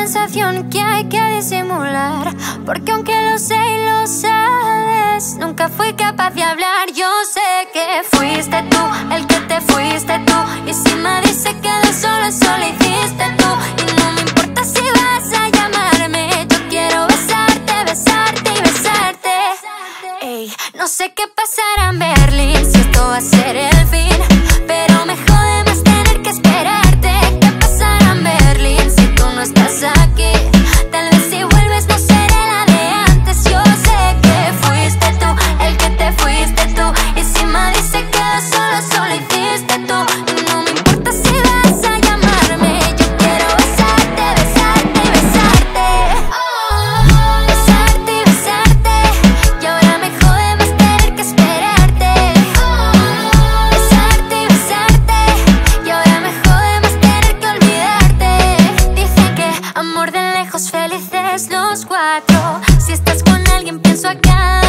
sensación que hay que disimular, porque aunque lo sé y lo sabes, nunca fui capaz de hablar. Yo sé que fuiste tú, el que te fuiste tú, y si me dice que de solo hiciste tú. Y no me importa si vas a llamarme, yo quiero besarte, besarte y besarte. Ey, no sé qué pasará en Berlín, si esto va a ser el fin, pero me jode más tener que esperarte. ¿Qué pasará en Berlín si tú no estás aquí? Tal vez si vuelves no seré la de antes. Yo sé que fuiste tú, el que te fuiste tú, y si me dice que solo hiciste tú. Y no me importa si vas a llamarme, yo quiero besarte, besarte y besarte. Besarte y besarte, y ahora me jode más tener que esperarte. Besarte y besarte, y ahora me jode más tener que olvidarte. Dicen que amor de lejos, felices los cuatro. Si estás con alguien pienso a cada